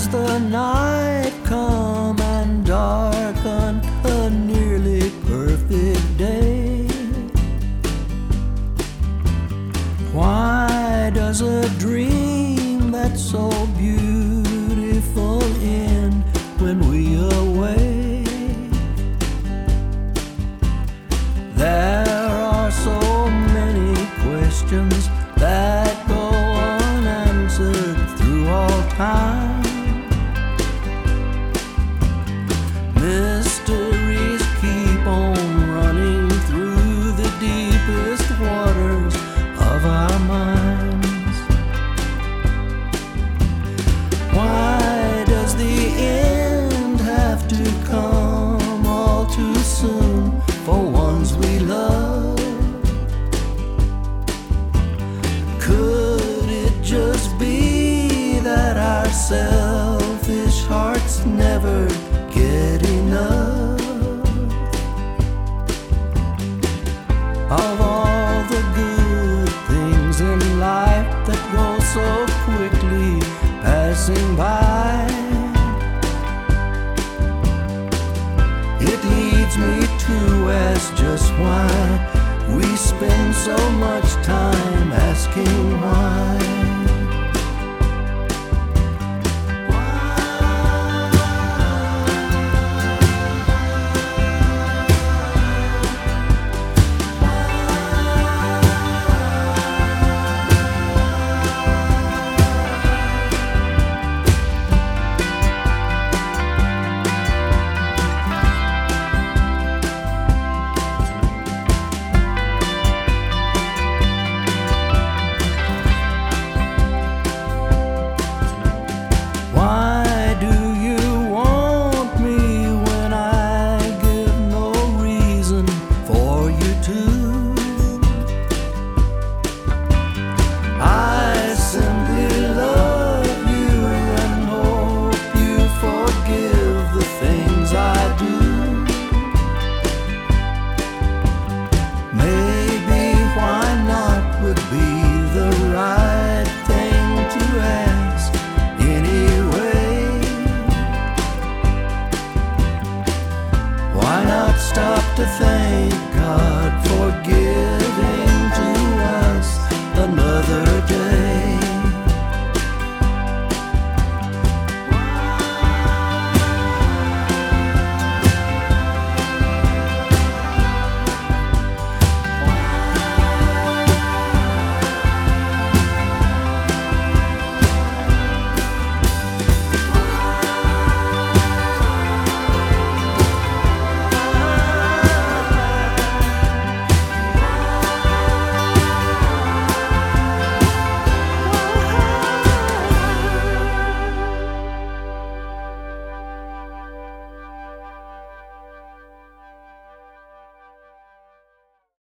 Does the night come and darken a nearly perfect day? Why does a dream that's so beautiful end when we awake? There are so many questions that go unanswered through all time. Mysteries keep on running through the deepest waters of our minds. Why does the end have to come all too soon for ones we love? Could it just be that our selfish hearts never get enough of all the good things in life that go so quickly passing by?